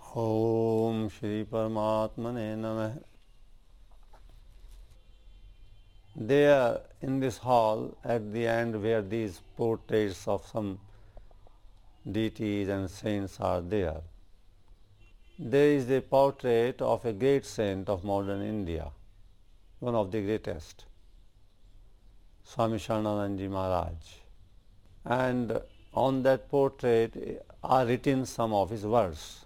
Om Shri Paramatmane Namah. There in this hall at the end where these portraits of some deities and saints are there, there is a portrait of a great saint of modern India, one of the greatest, Swami Sarananandji Maharaj. And on that portrait are written some of his words.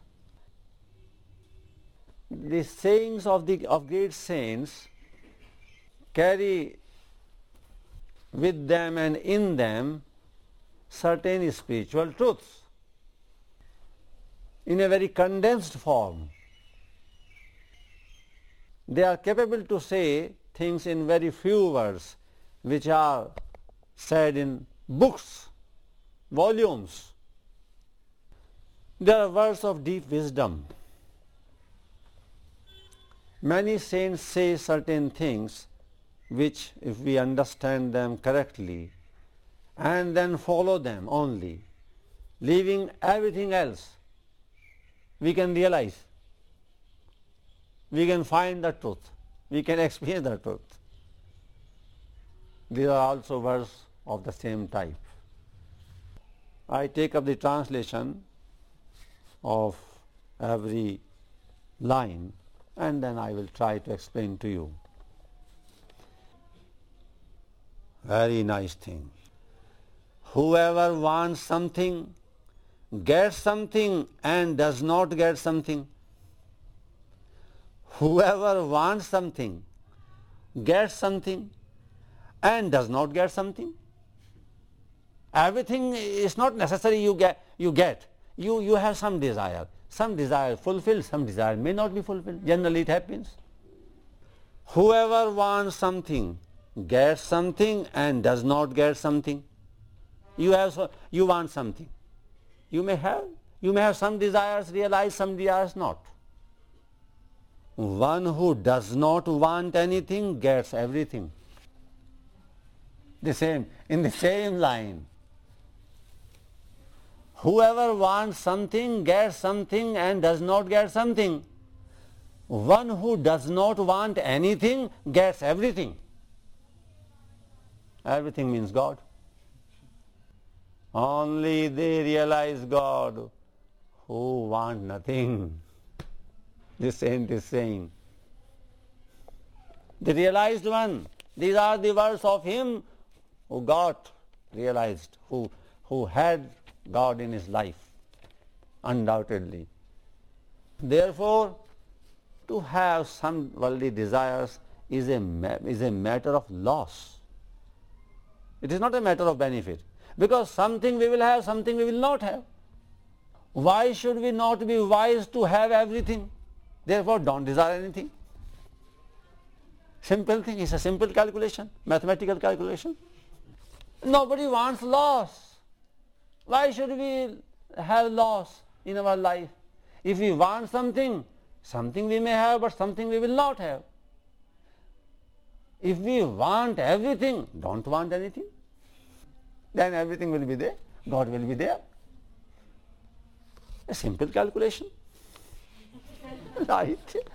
The sayings of great saints carry with them and in them certain spiritual truths in a very condensed form. They are capable to say things in very few words which are said in books, volumes. They are words of deep wisdom. Many saints say certain things which, if we understand them correctly and then follow them only, leaving everything else, we can realize, we can find the truth, we can experience the truth. These are also words of the same type. I take up the translation of every line and then I will try to explain to you. Very nice thing. Whoever wants something gets something and does not get something. Whoever wants something gets something and does not get something. Everything is not necessary you get. You have some desire. Some desire fulfilled, some desire may not be fulfilled. Generally it happens. Whoever wants something gets something and does not get something. You want something. You may have some desires realized, some desires not. One who does not want anything gets everything. In the same line. Whoever wants something gets something and does not get something. One who does not want anything gets everything. Everything means God. Only they realize God who want nothing. This saint is saying. The realized one. These are the words of him who got realized, who had God in his life, undoubtedly. Therefore, to have some worldly desires is a matter of loss. It is not a matter of benefit, because something we will have, something we will not have. Why should we not be wise to have everything? Therefore, don't desire anything. Simple thing, it's a simple calculation, mathematical calculation. Nobody wants loss. Why should we have loss in our life? If we want something, something we may have, but something we will not have. If we want everything, don't want anything, then everything will be there, God will be there. A simple calculation. Right?